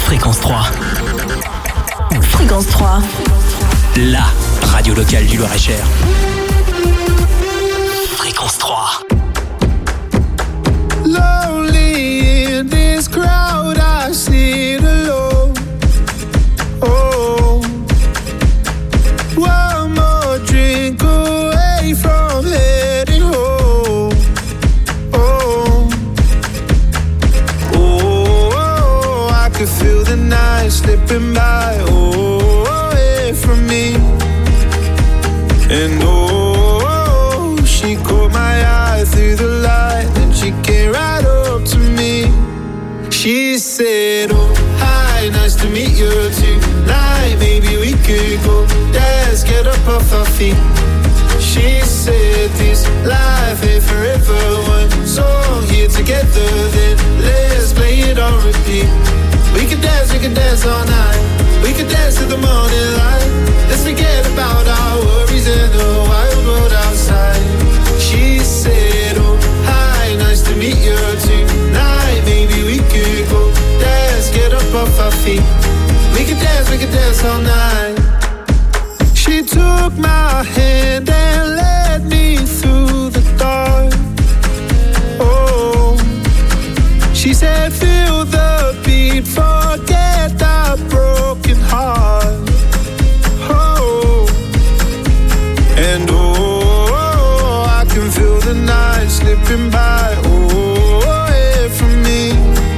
Fréquence 3. Fréquence 3. La radio locale du Loir-et-Cher. Fréquence 3. Lonely in this crowd, I sit alone. Oh, one more drink away from heading home. Oh, oh, I could feel the night slipping by. Oh, away from me. And oh, she caught my eye through the light, and she came right up to me. She said, oh, hi, nice to meet you tonight. Maybe we could go dance, get up off our feet. She said, this life ain't forever. One song here together, then let's play it on repeat. We could dance all night. We could dance to the morning light. Let's forget about our worries and the wild world outside. She said, oh, hi, nice to meet you tonight. Maybe we could go dance, get up off our feet. We could dance all night. She took my hand and led me through the dark. Oh, she said, feel the beat, forget that broken heart. Oh, and oh, I can feel the night slipping by. Oh, away from me.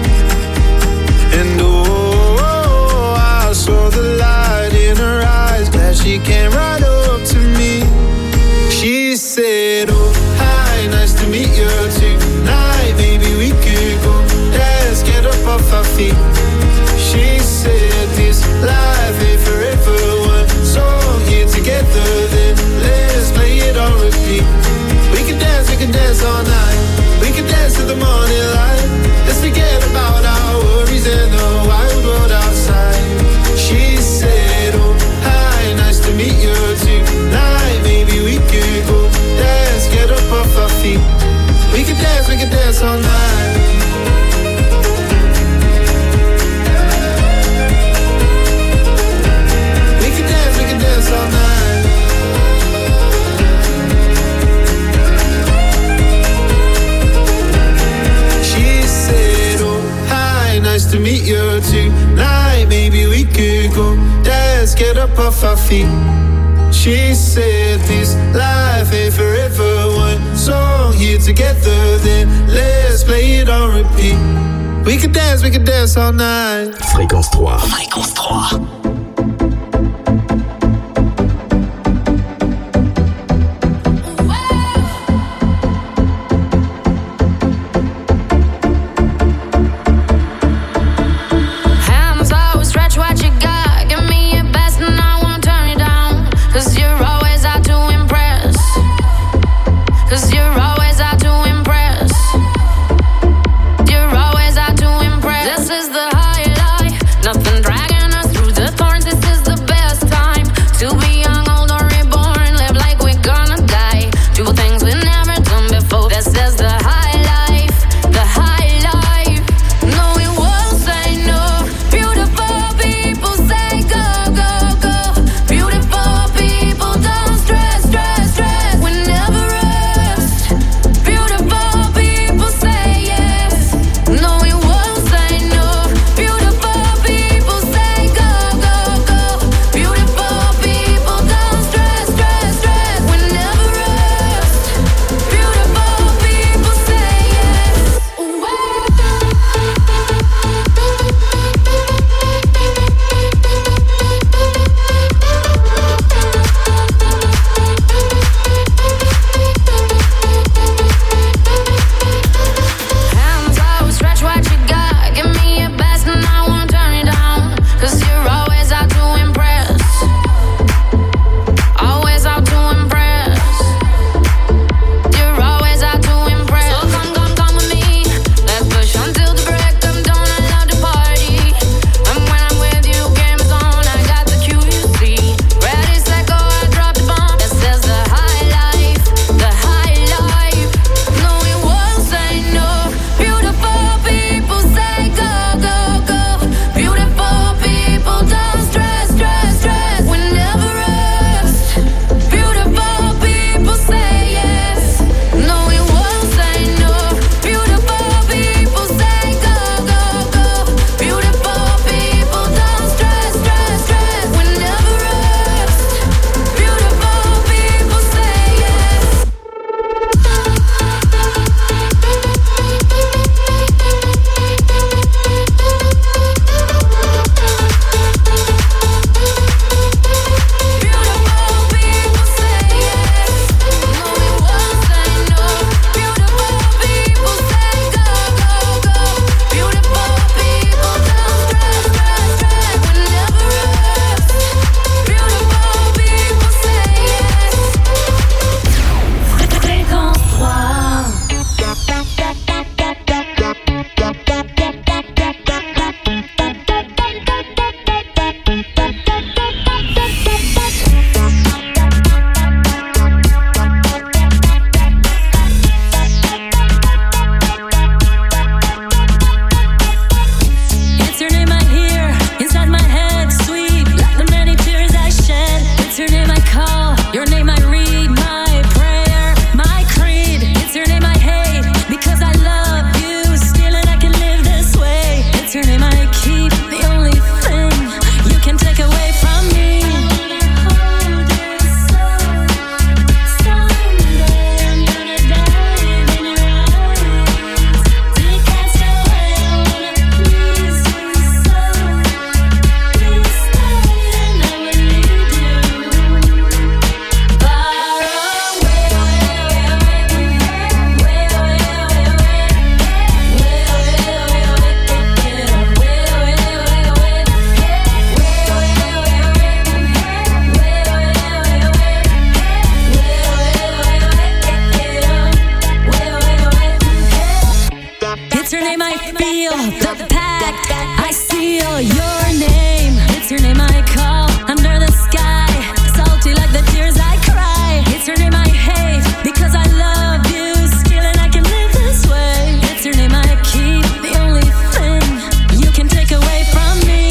And oh, I saw the light in her eyes. Glad she came right up to me. She said, oh, hi, nice to meet you tonight. Maybe we could go dance, get up off our feet. She said, this life ain't forever. One song here together, then let's play it on repeat. We can dance all night. We can dance to the morning light. Let's forget about our worries and the wild world outside. She said, oh, hi, nice to meet you tonight. Maybe we could go dance, get up off our feet. We can dance all night. We can dance all night. She said, oh, hi, nice to meet you tonight. Maybe we could go dance, get up off our feet. She said, this life ain't forever. One song here together, then let's play it on repeat. We can dance all night. Fréquence 3. Fréquence 3. This is the highlight, nothing dragging us through the It's her name I feel, the pact I seal. Your name, it's her name I call. Under the sky, salty like the tears I cry. It's her name I hate, because I love you still and I can live this way. It's her name I keep, the only thing you can take away from me.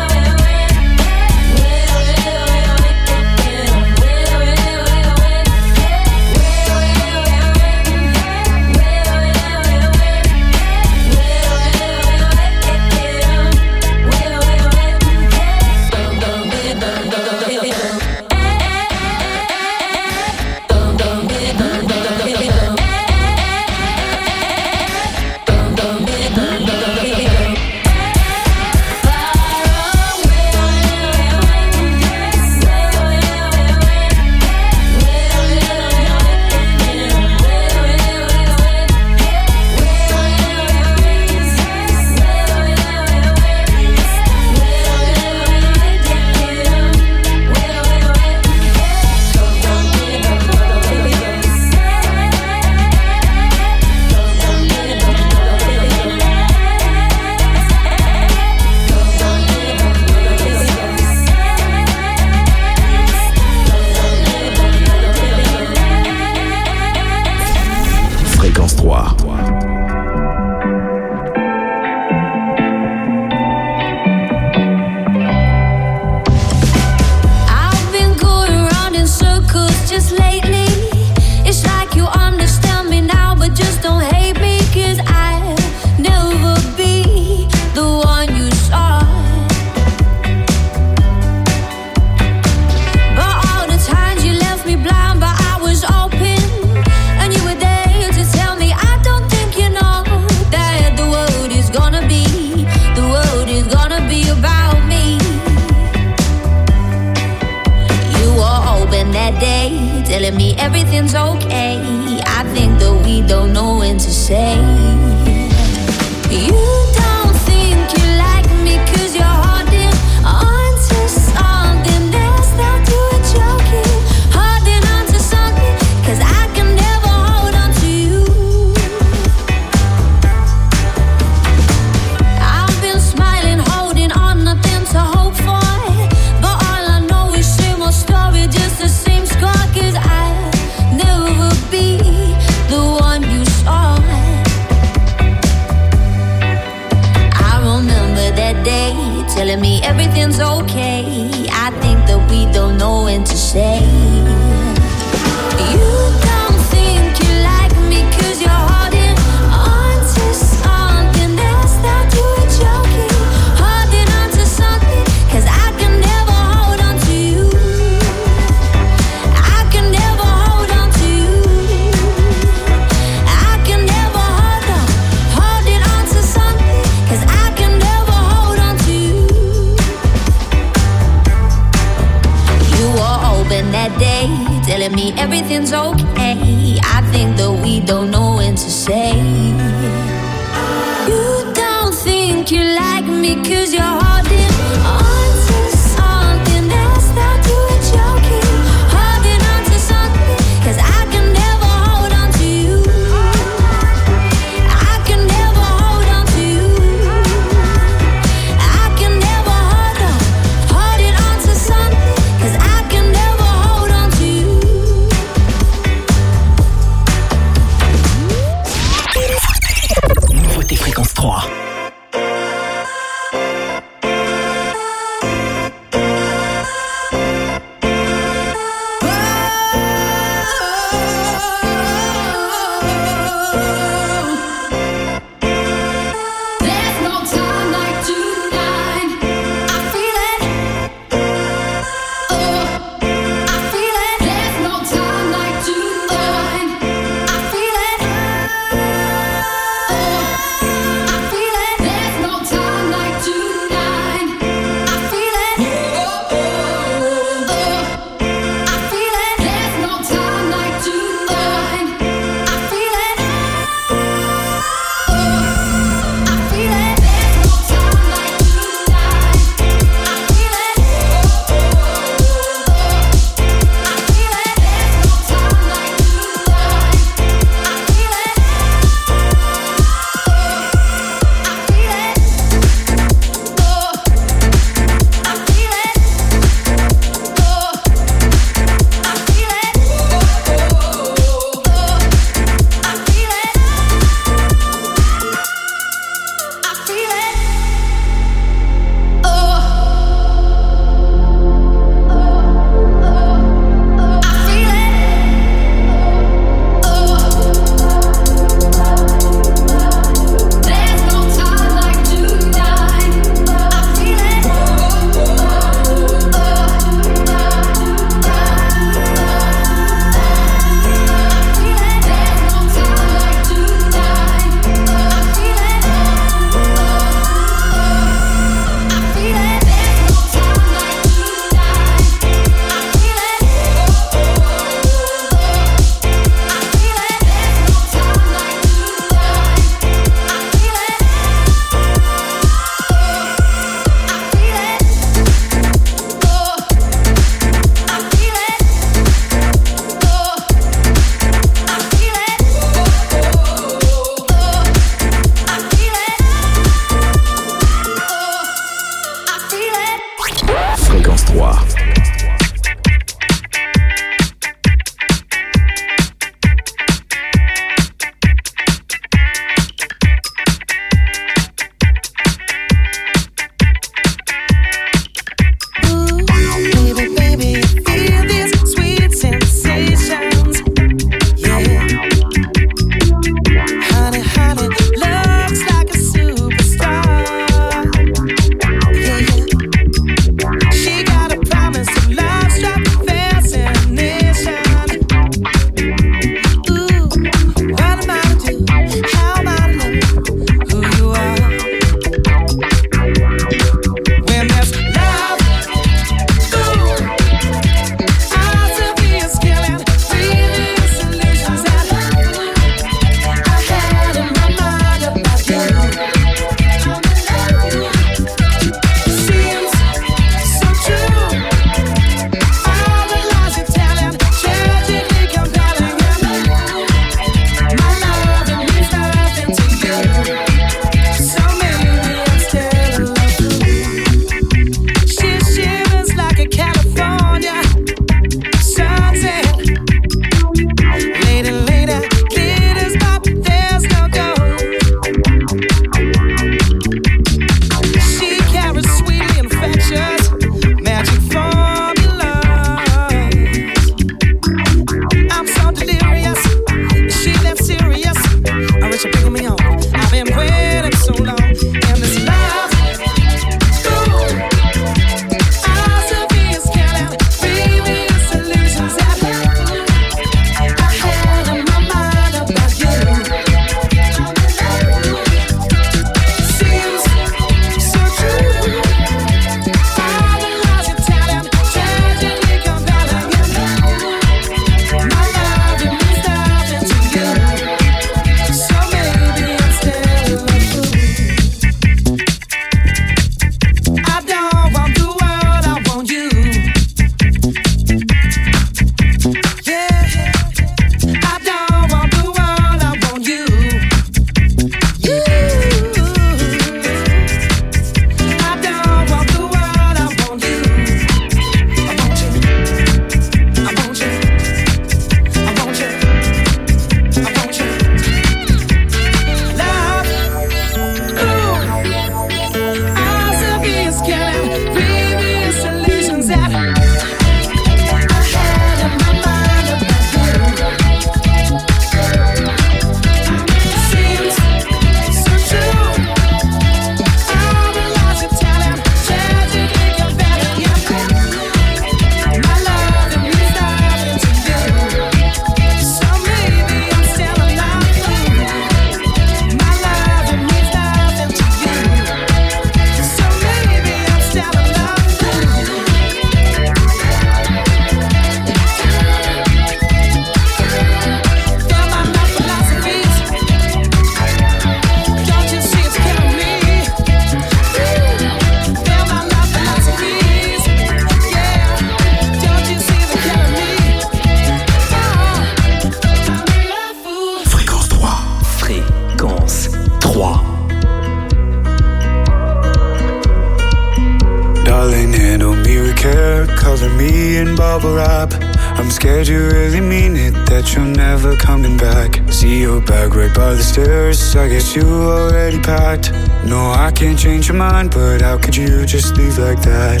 bubble wrap. I'm scared you really mean it, that you're never coming back. See your bag right by the stairs, I guess you already packed. No, I can't change your mind, but how could you just leave like that?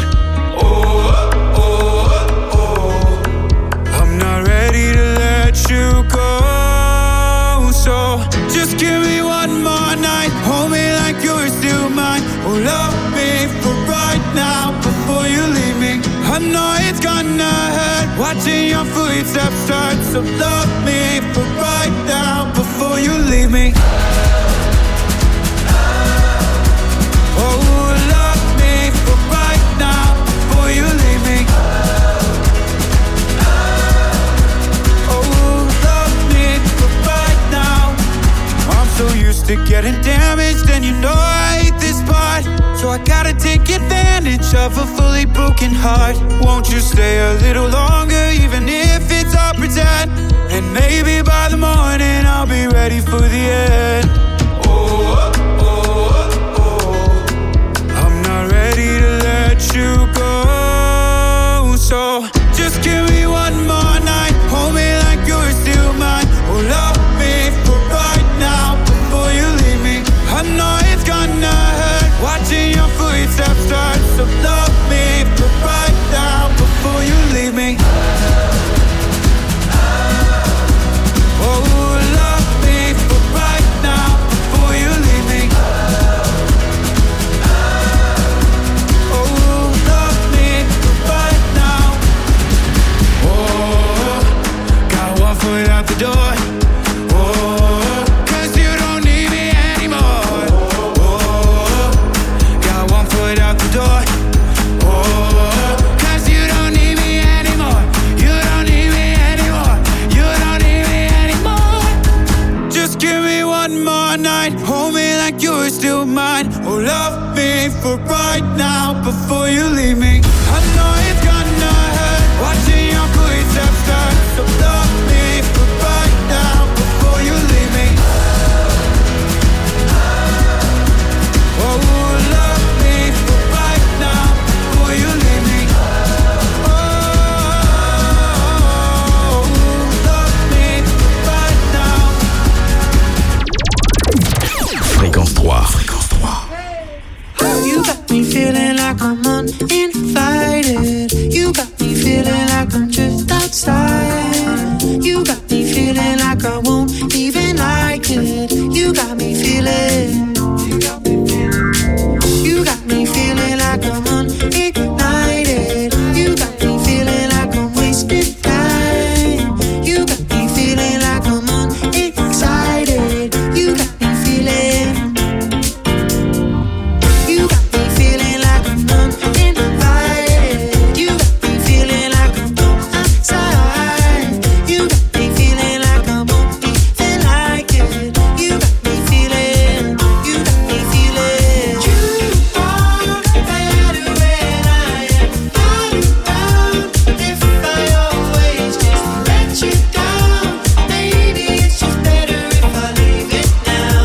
I'm not ready to let you go. So just give me one more night, hold me like you're still mine. Oh, love me for right now before you leave me. I know it's gonna hurt watching your footsteps start. So love me for right now before you leave me. Oh, love me for right now before you leave me. Oh, love me for right now. I'm so used to getting damaged, and you know I hate this part. So I gotta take advantage of a fully broken heart. Won't you stay a little longer, even if it's all pretend? And maybe by the morning I'll be ready for the end. I'm not ready to let you go. So just give me one more night, hold me like you're still mine. Oh, love me for right now before you leave me. I know it's gonna hurt watching your footsteps start. So love me for right now before you leave me. Oh, love me for right now before you leave me. Oh, love me for right now. Oh, got one foot out the door. Oh, 'cause you don't need me anymore. Oh, got one foot out the door. Oh, 'cause you don't need me anymore. You don't need me anymore. You don't need me anymore. Just give me one more night, hold me like you're still mine. Oh, love me for right now before you leave me. I know it's gonna hurt watching your footsteps start. So love me for right now before you leave me. Oh, love me for right now before you leave me. Oh, love me for right now. Fréquence 3. You got me feeling like I'm uninvited. You got me feeling like I'm just outside. You got me feeling like I won't even like it. You got me feeling. You got me feeling like I'm unignited. You got me feeling like I'm wasting time. You got me feeling like I'm unexcited. You got me feeling. You got me feeling like I'm uninvited. You got me feeling like I'm outside. You got me feeling like I won't even like it. You got me feeling. You got me feeling. You are better when I am not around. If I always just let you down, maybe it's just better if I leave it now.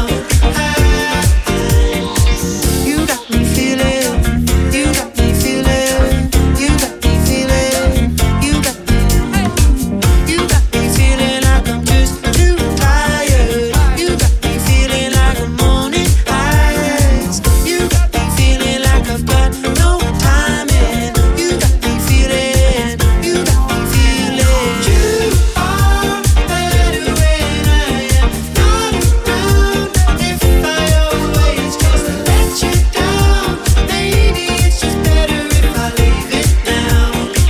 You got me feeling. You got me feeling. You got me feeling. You got me. You got me feeling like I'm just too tired. You got me feeling like I'm on it eyes. You got me feeling like I've got no time in. You got me feeling. You got me feeling. You are better when I am not around. If I always just let you down, maybe it's just better if I leave it now.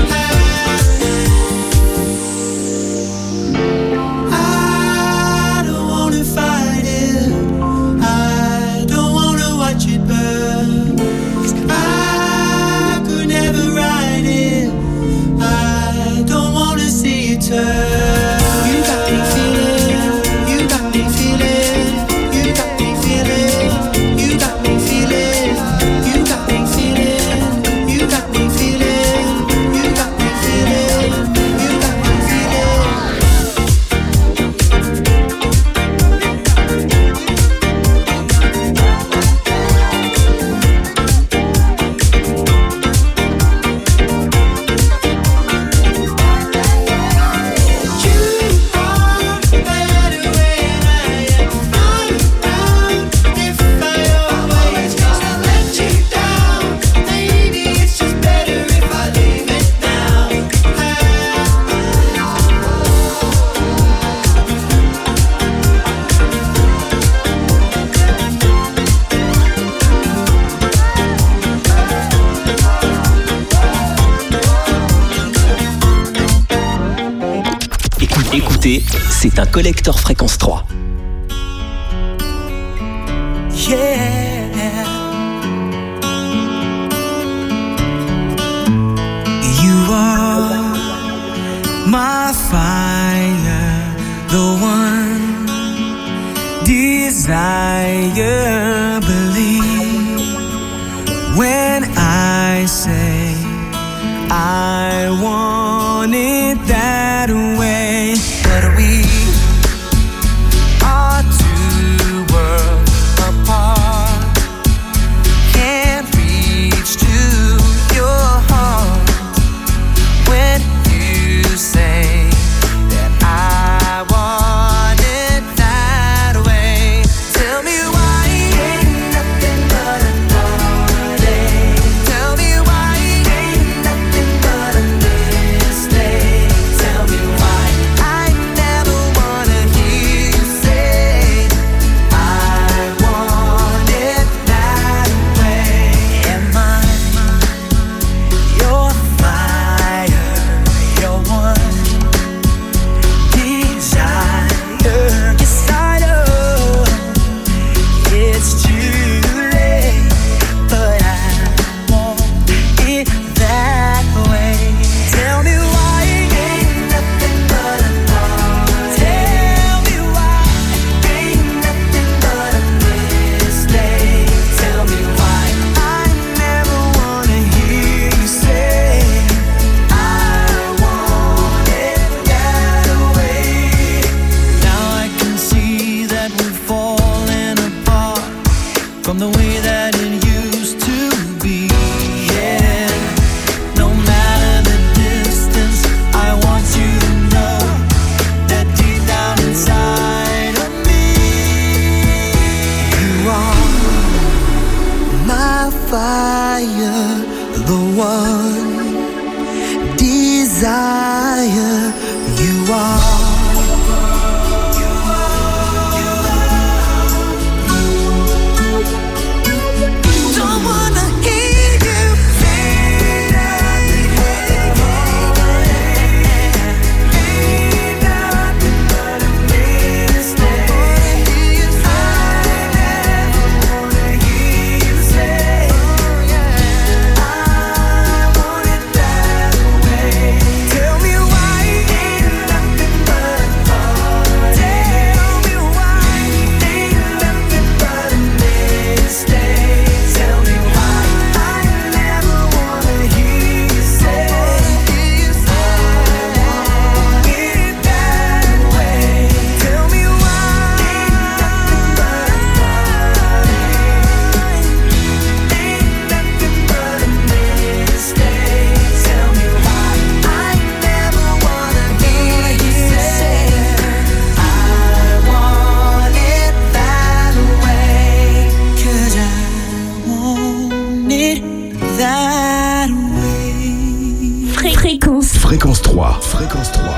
I don't wanna fight it. I don't wanna watch it burn. 'Cause I could never ride it. I don't wanna see it turn. You got me feeling. You got me feeling. You got me feeling. You got me feeling. You got me feeling. You got me feeling. You got me feeling. You got me feeling. Écoutez, c'est un collector Fréquence 3. Yeah, you are my fire, the one desire. Believe when I say I want it that way, but we are two worlds apart. Can't reach to your heart when you say that I want it that way. Tell me why ain't nothing but a party. Tell me why ain't nothing but a mistake. Tell me why I never wanna hear you say I want it that way. Am I your fire, your one desire? Yes, I know it's too late, but I want it that way. Tell me why ain't nothing but a party. Tell me why ain't nothing but a mistake. Tell me why I never wanna hear you say I want it that way. Now I can see that we've fallen apart from the way that it used to be. Yeah, no matter the distance, I want you to know that deep down inside of me, you are my fire, the one desire. You are. Don't wanna hear you say that ain't nothing but a mistake. I never wanna hear you say I want it that way. Tell me why ain't nothing but a party. Tell me why ain't nothing but a mistake. Tell me why I never wanna hear you say I want it that way. Tell me why ain't nothing but a party. Ain't nothing but a mistake. Tell me why I never wanna hear you say I want it that way. 'Cause I want it that way. Fréquence. Fréquence 3. Fréquence 3.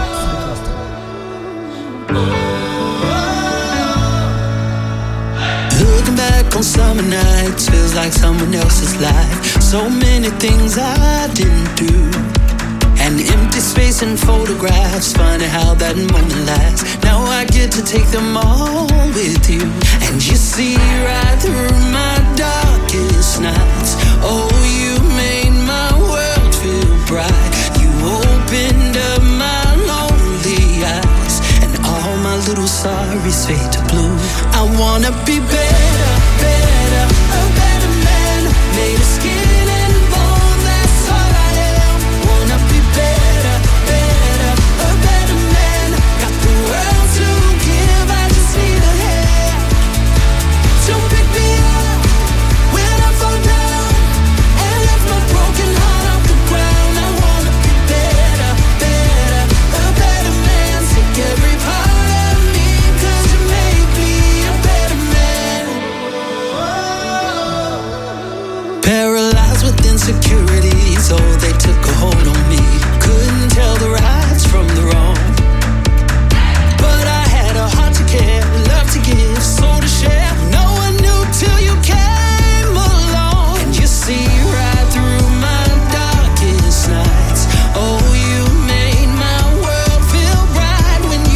Looking back on summer nights feels like someone else's life. So many things I didn't do. An empty space in photographs. Funny how that moment lasts. Now I get to take them all with you. And you see right through my darkest nights. Oh, you made my world feel bright. You opened up my lonely eyes. And all my little sorries fade to blue. I wanna be better, better, a better man. Made of skin and bone, that's all I am. Wanna be better, better, a better man. Got the world to give, I just need a hand. So pick me up when I fall down and lift my broken heart off the ground. I wanna be better, better, a better man. Take every part of me, 'cause you make me a better man. Paralyzed with insecurities, oh, they took a hold on me. Couldn't tell the rights from the wrong. But I had a heart to care, love to give, soul to share. No one knew till you came along. And you see right through my darkest nights. Oh, you made my world feel bright when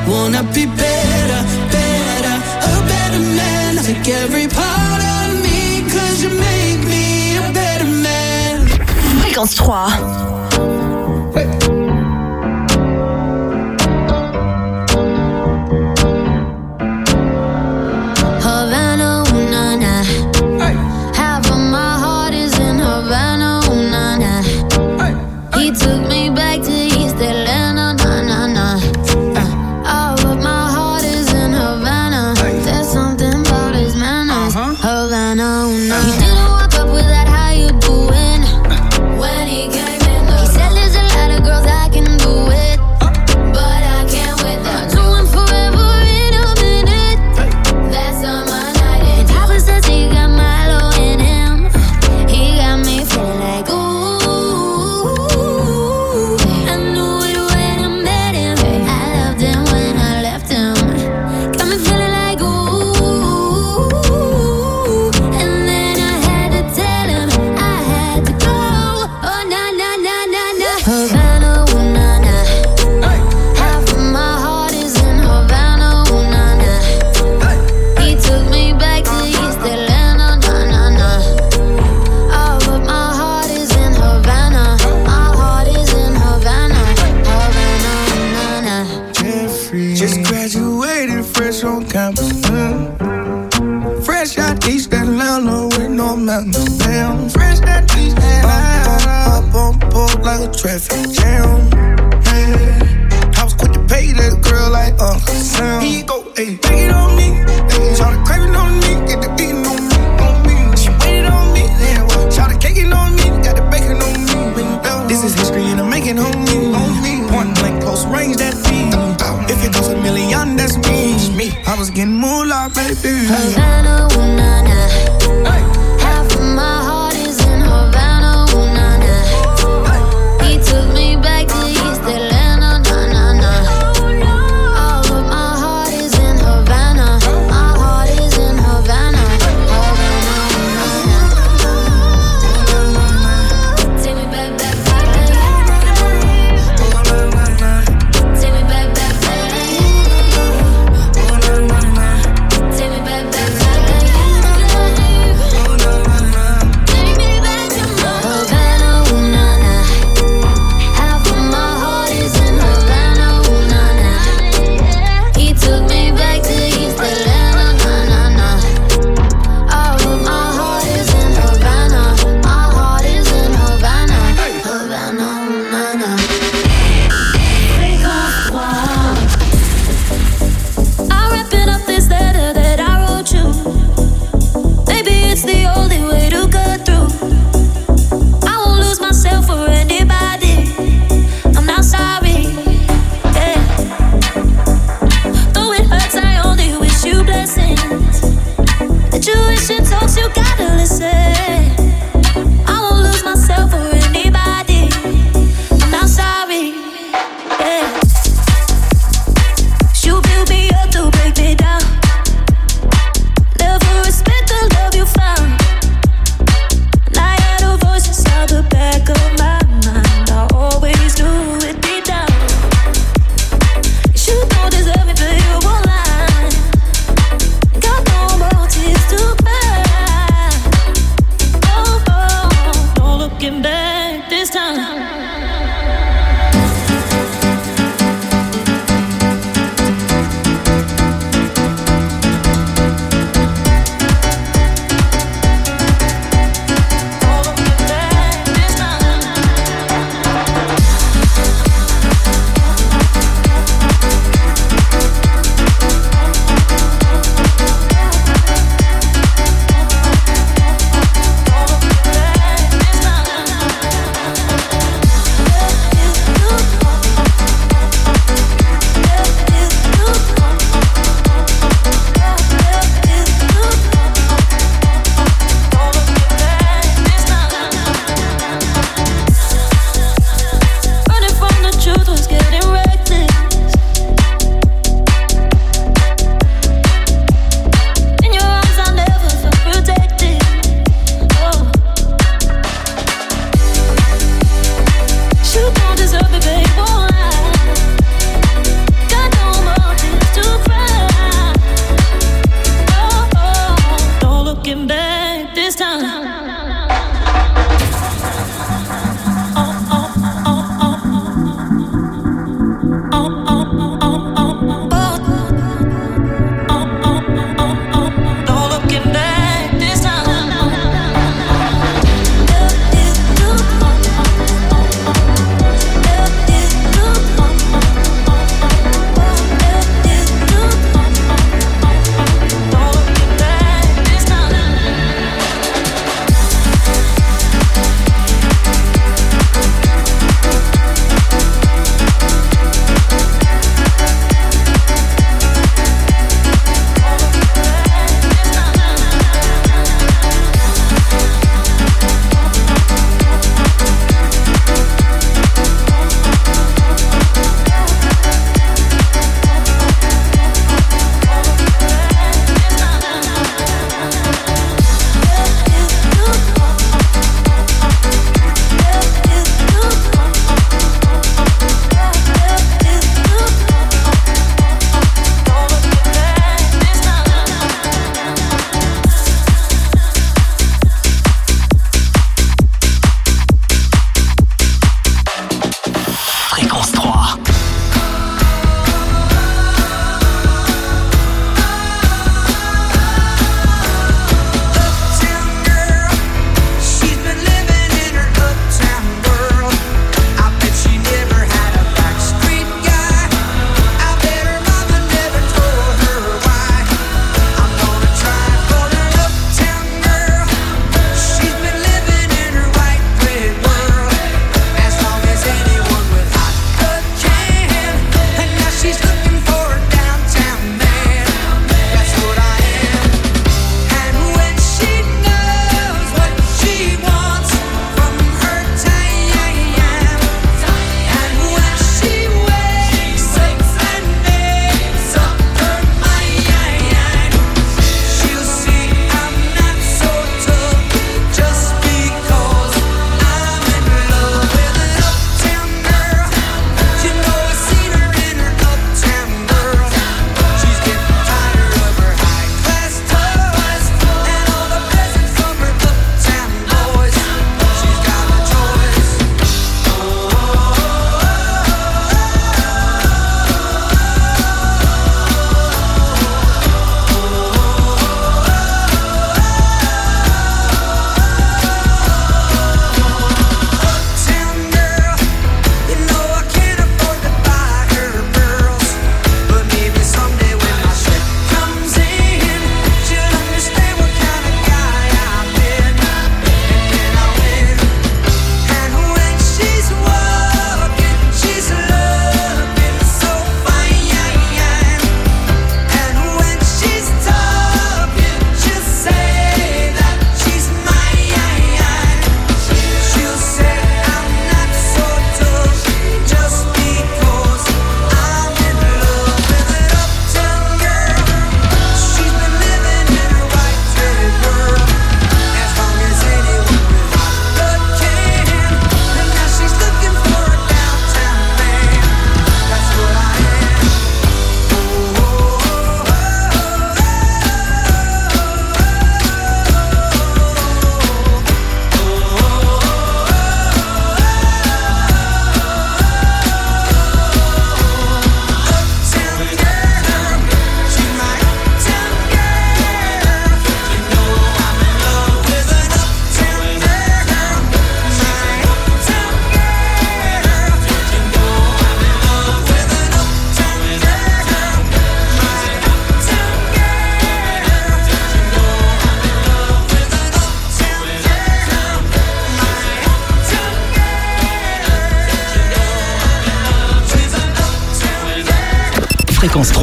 Wanna be better, better, a better man. Take every part of me, 'cause you make me a better man. Fréquence 3. Havana, ooh, na, na. Half of my heart is in Havana, ooh, na, na. He took me back to East Atlanta, na, na, na. All of my heart is in Havana. There's something about his manners. Havana, ooh, na, na. He didn't walk up with that, how you doing? When he came in, he said there's a lot of girls I can do it, but I can't with that. Do one forever in a minute. That's on my night. And Papa says he got Milo in him. He got me feeling like ooh. I knew it when I met him. I loved him when I left him. Got me feeling like ooh. And then I had to tell him I had to go. Oh na na na na na. Havana, ooh na na. Half of my heart is in Havana, ooh na na. He took me back to East Atlanta, na na na. All of my heart is in Havana. My heart is in Havana, Havana, na na. Jeffrey just graduated fresh on campus. Fresh out East Atlanta with no mountains. Damn, fresh out East Atlanta. Up on board like a traffic jam. I was quick to pay that girl like Uncle Sam. Here you go, ayy, take it on me. Try to crave it on me, get the beating on me, on me. She waited on me, yeah. Try to cake it on me, got the bacon on me. This is history and I'm making on me, on me. Point blank, close range, that beat. If it goes $1 million, that's me. I was getting moolah, baby. Havana, ooh na na. Half of my heart is in Havana, ooh na na. He took me back to East Atlanta, na na na. All of my heart is in Havana. My heart is in Havana, Havana, ooh na na. Take me back, back, back. Take me back, back, back. Take me back, back, back.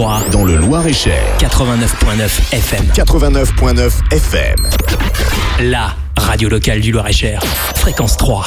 3 dans le Loir-et-Cher. 89.9 FM. 89.9 FM. La radio locale du Loir-et-Cher. Fréquence 3.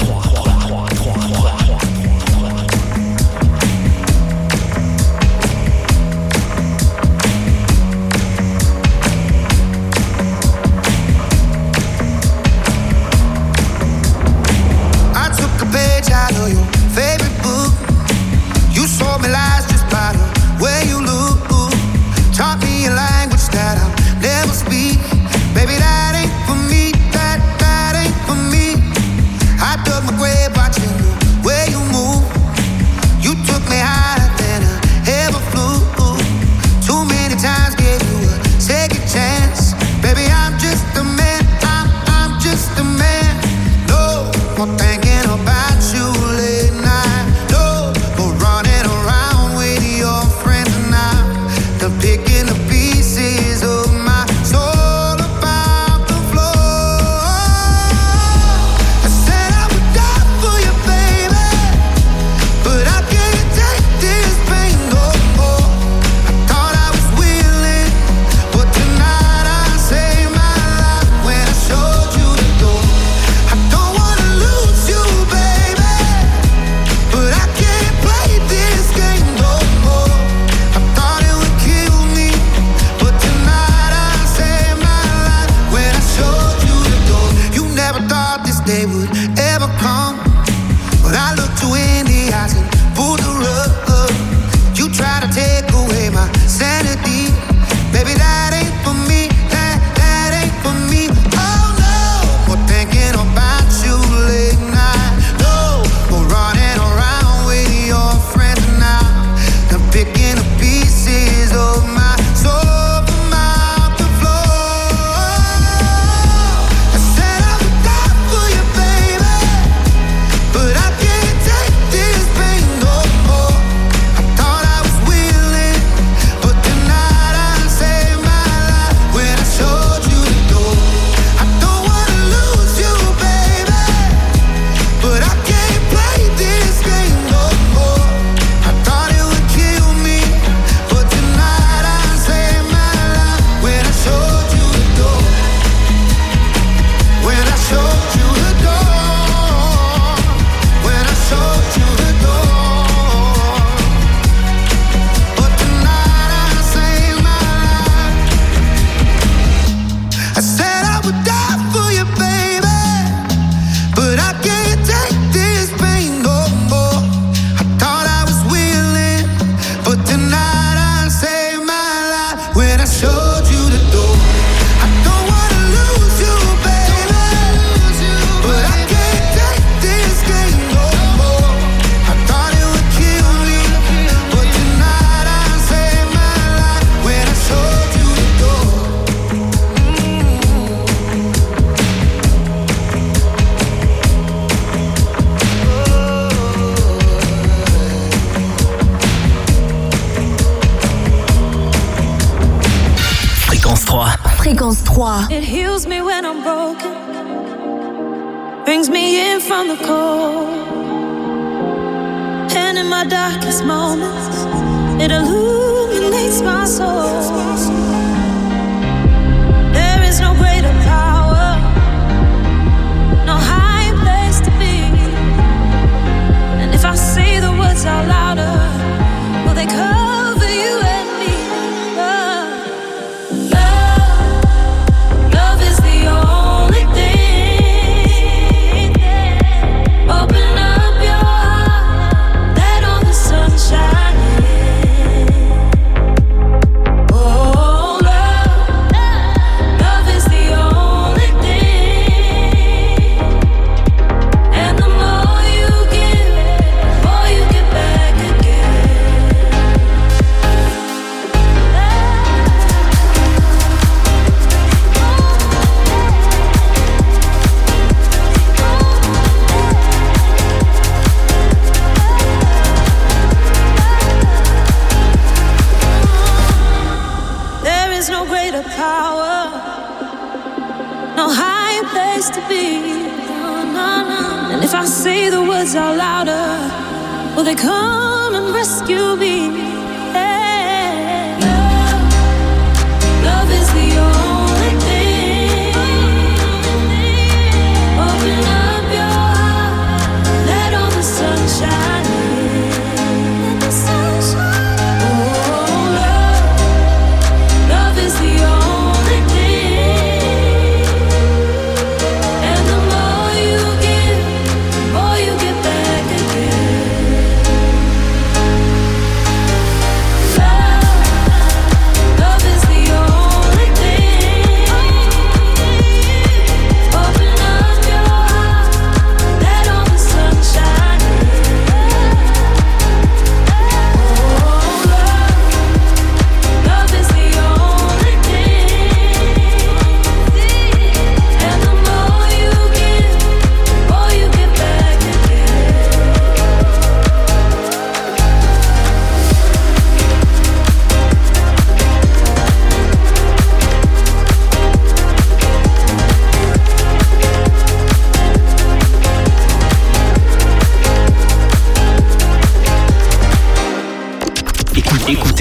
Fréquence 3. It heals me when I'm broken, brings me in from the cold, and in my darkest moments, it illuminates my soul. There is no greater power, no higher place to be. And if I say the words out louder, will they cover you and me? Love is the only thing. Open up your heart, let all the sun shine in. Oh, love is the only thing. And the more you give, the more you get back again. There is no greater power, no higher place to be. No, no, no. And if I say the words out louder, will they come and rescue me? Yeah.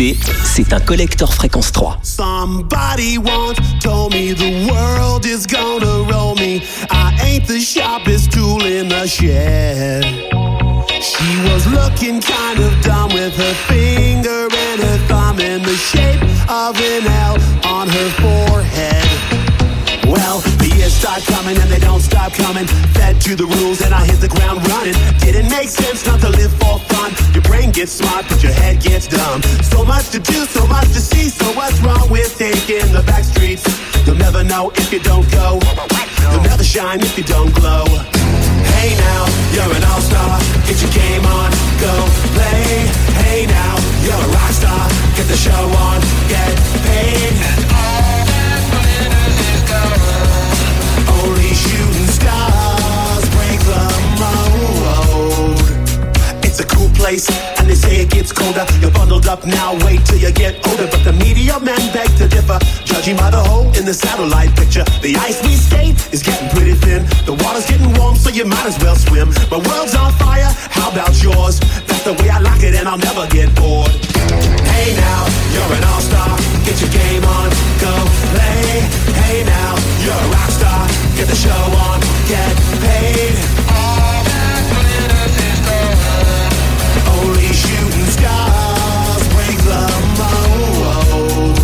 écoutez, c'est un collector Fréquence 3. Somebody once told me the world is gonna roll me. I ain't the sharpest tool in the shed. She was looking kind of dumb with her finger and her thumb in the shape of an L on her forehead. Well, the years start coming and they don't stop coming. Fed to the rules and I hit the ground running. Didn't make sense not to live for fun. Your brain gets smart but your head gets dumb. So much to do, so much to see. So what's wrong with taking the back streets? You'll never know if you don't go. You'll never shine if you don't glow. Hey now, you're an all-star. Get your game on, go play. Hey now, you're a rock star. Get the show on, get paid. And all that glitters is gold. Only shooting stars break the mold. It's a cool place, and they say it gets colder. You're bundled up now, wait till you get older. But the media men beg to differ, judging by the hole in the satellite picture. The ice we skate is getting pretty thin. The water's getting warm, so you might as well swim. My world's on fire, how about yours? That's the way I like it, and I'll never get bored. Hey now, you're an all-star. Get your game on, go play. Hey now, you're a rock star. Get the show on, get paid. All that glitters is gold. Only shooting stars break the mold.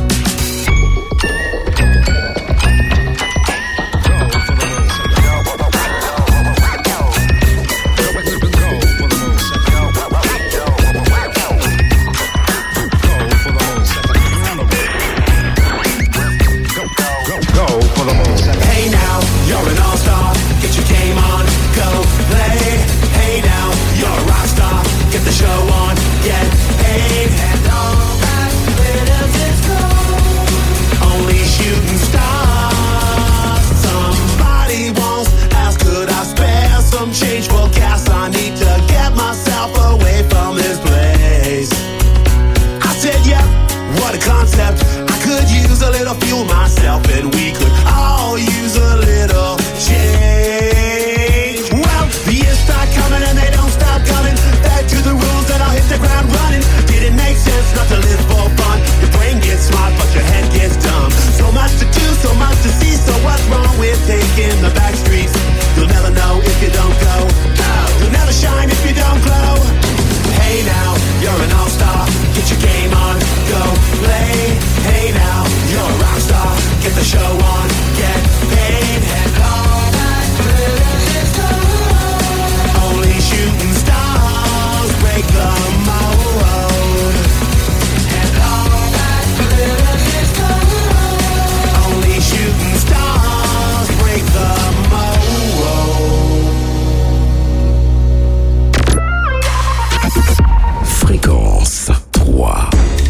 Hey now, you're an all-star. Get your game on, go play. Hey now, you're a rock star. Get the show on, get paid. And all that glitters is gold. Only shooting stars. Somebody once asked, could I spare some change for gas? I need to get myself away from this place. I said, yep, what a concept. I could use a little fuel myself, and we could all use a little change. Well, the years start coming and they don't stop coming. Back to the rules and I'll hit the ground running. Didn't make sense not to live for fun. Your brain gets smart but your head gets dumb. So much to do, so much to see. So what's wrong with taking the back streets? You'll never know if you don't go. You'll never shine if you don't glow. Hey now, you're an all-star. Get your game on, go play. Hey now, you're a rock star. Get the show on, get paid. And all that glitters is gold. Only shooting stars break the mold. And all that glitters is gold. Only shooting stars break the mold. Fréquence 3.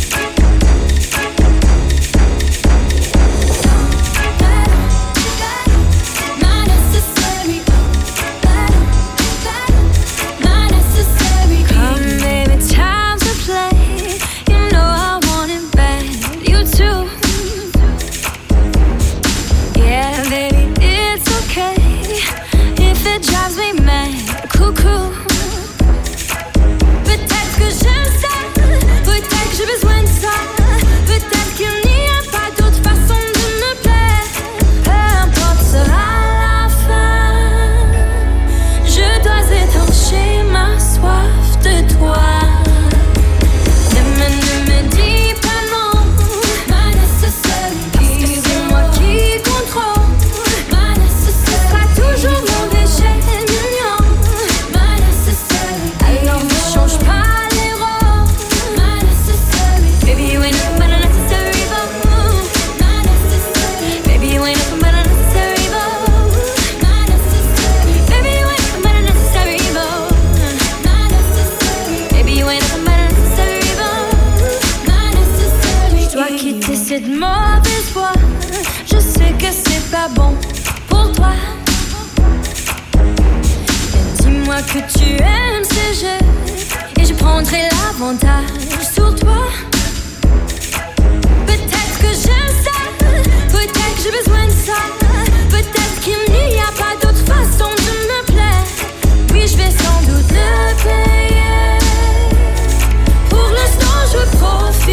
Que tu aimes ces jeux et je prendrai l'avantage sur toi. Peut-être que j'aime ça, peut-être que j'ai besoin de ça, peut-être qu'il n'y a pas d'autre façon de me plaire. Oui, je vais sans doute le payer. Pour l'instant, je profite.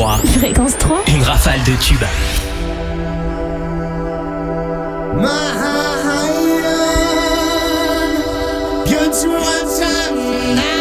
3. Fréquence 3. Une rafale de tubes. You're too much time now.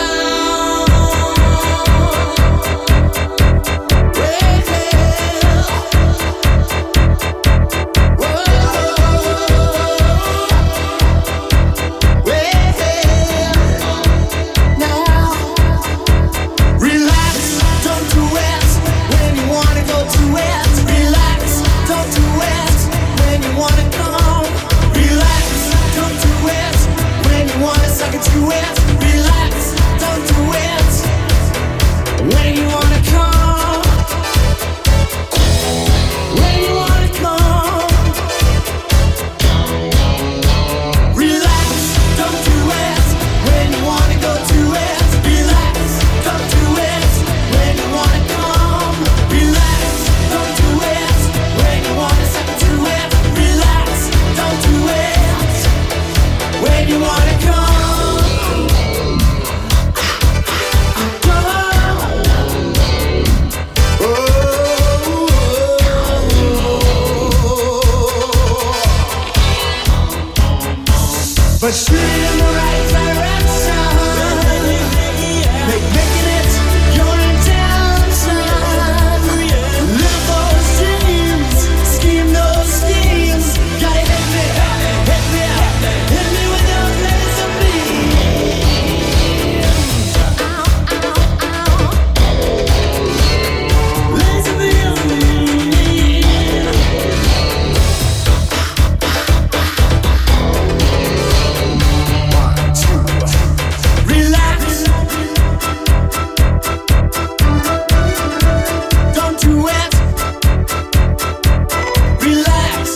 But shoot in the right direction. Making it your intention. Live those dreams, scheme those schemes. Gotta hit me with those laser beams. Laser beams. Relax. Don't do it. Relax.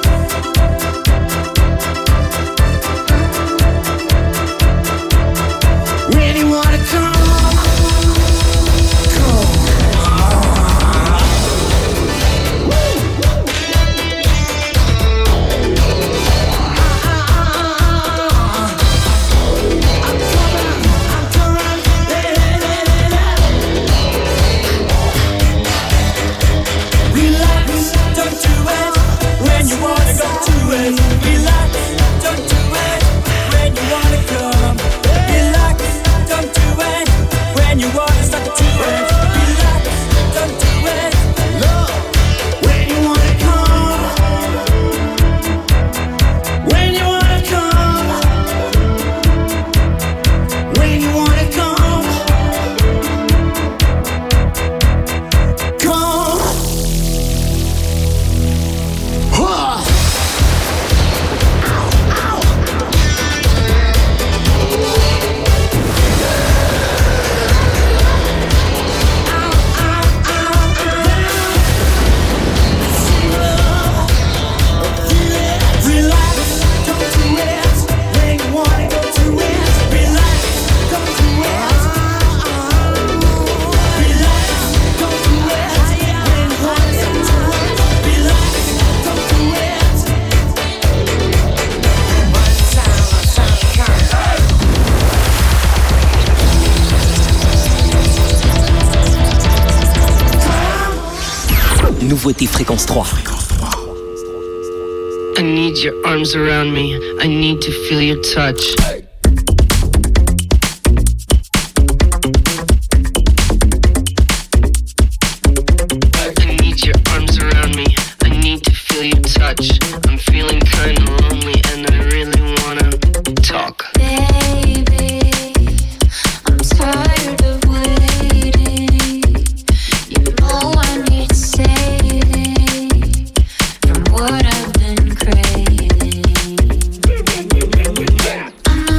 When you wanna come. Relax, don't do it when you wanna go to it. Relax, don't do it when you wanna come. Relax, don't do it when you wanna start to it. Relax, don't do it. Love when you wanna come. When you wanna come. When you wanna come. Come. Huh. Relax, don't do it when you wanna go to it. Relax, don't do it. Relax, don't do it when you wanna go to it. Relax, don't do it. Nouveauté Fréquence 3. I need your arms around me. I need to feel your touch. I need your arms around me. I need to feel your touch. I'm feeling kinda lonely and I really wanna talk. Baby, I'm tired of waiting. You know I need saving from what I've been craving. I know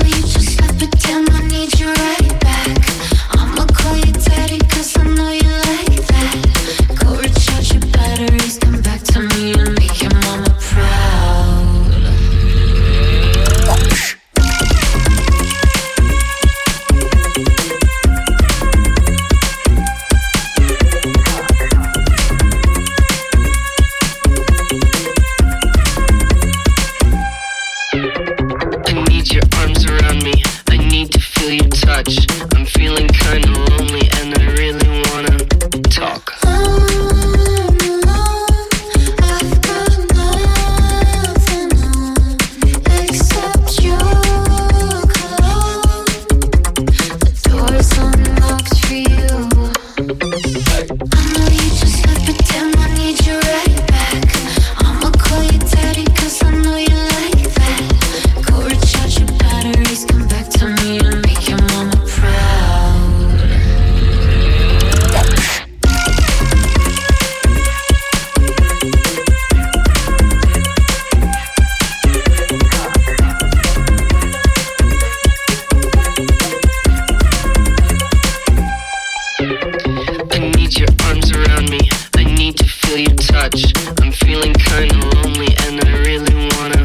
feel your touch. I'm feeling kinda lonely and I really wanna.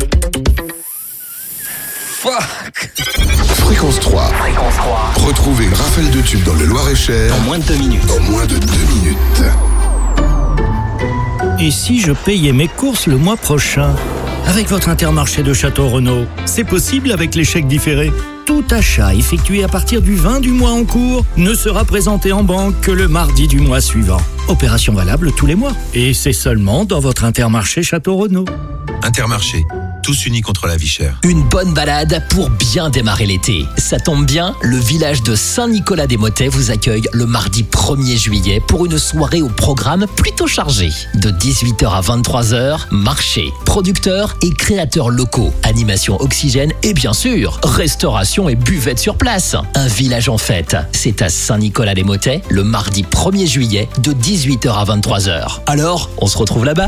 Fuck. Fréquence 3. Retrouvez une rafale de tubes dans le Loir-et-Cher En moins de 2 minutes. en moins de 2 minutes. Et si je payais mes courses le mois prochain? Avec votre Intermarché de Château-Renaud, c'est possible avec les chèques différés. Tout achat effectué à partir du 20 du mois en cours ne sera présenté en banque que le mardi du mois suivant. Opération valable tous les mois. Et c'est seulement dans votre Intermarché Château-Renaud. Intermarché, tous unis contre la vie chère. Une bonne balade pour bien démarrer l'été. Ça tombe bien, le village de Saint-Nicolas-des-Motets vous accueille le mardi 1er juillet pour une soirée au programme plutôt chargé. De 18h à 23h, marché, producteurs et créateurs locaux, animation oxygène et bien sûr, restauration et buvette sur place. Un village en fête. C'est à Saint-Nicolas-des-Motets le mardi 1er juillet de 18h à 23h. Alors, on se retrouve là-bas.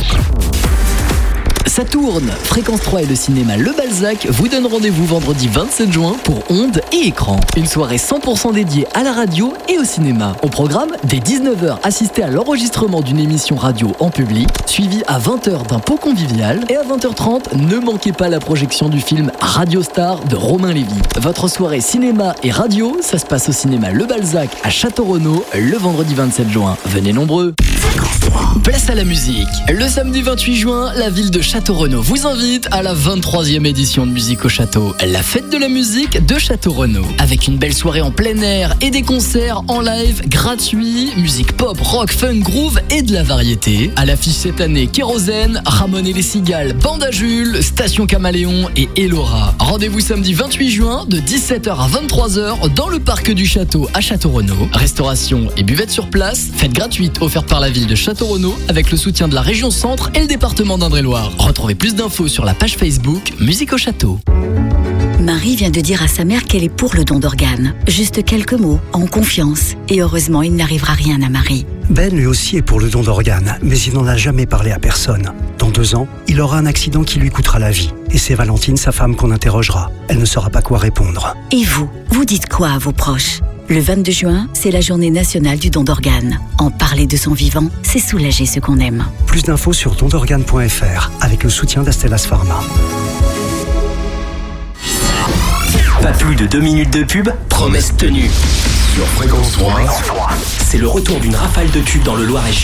Ça tourne. Fréquence 3 et le cinéma Le Balzac vous donnent rendez-vous vendredi 27 juin pour Ondes et Écran. Une soirée 100% dédiée à la radio et au cinéma. Au programme, dès 19h, assistez à l'enregistrement d'une émission radio en public, suivi à 20h d'un pot convivial. Et à 20h30, ne manquez pas la projection du film Radio Star de Romain Lévy. Votre soirée cinéma et radio, ça se passe au cinéma Le Balzac à Château-Renaud le vendredi 27 juin. Venez nombreux. Place à la musique. Le samedi 28 juin, la ville de Château-Renaud vous invite à la 23e édition de Musique au Château, la fête de la musique de Château-Renaud. Avec une belle soirée en plein air et des concerts en live gratuits, musique pop, rock, funk, groove et de la variété. À l'affiche cette année, Kérosène, Ramon et les Cigales, Banda Jules, Station Caméléon et Elora. Rendez-vous samedi 28 juin de 17h à 23h dans le parc du Château à Château-Renaud. Restauration et buvette sur place, fête gratuite offerte par la ville de Château-Renaud avec le soutien de la région Centre et le département d'Indre-et-Loire. Retrouvez plus d'infos sur la page Facebook Musique au Château. Marie vient de dire à sa mère qu'elle est pour le don d'organes. Juste quelques mots, en confiance. Et heureusement, il n'arrivera rien à Marie. Ben lui aussi est pour le don d'organes, mais il n'en a jamais parlé à personne. Dans 2 ans, il aura un accident qui lui coûtera la vie. Et c'est Valentine, sa femme, qu'on interrogera. Elle ne saura pas quoi répondre. Et vous, vous dites quoi à vos proches ? Le 22 juin, c'est la journée nationale du don d'organes. En parler de son vivant, c'est soulager ceux qu'on aime. Plus d'infos sur dondorganes.fr avec le soutien d'Astellas Pharma. Pas plus de 2 minutes de pub, promesse tenue. Sur Fréquence 3, c'est le retour d'une rafale de tubes dans le Loir-et-Cher.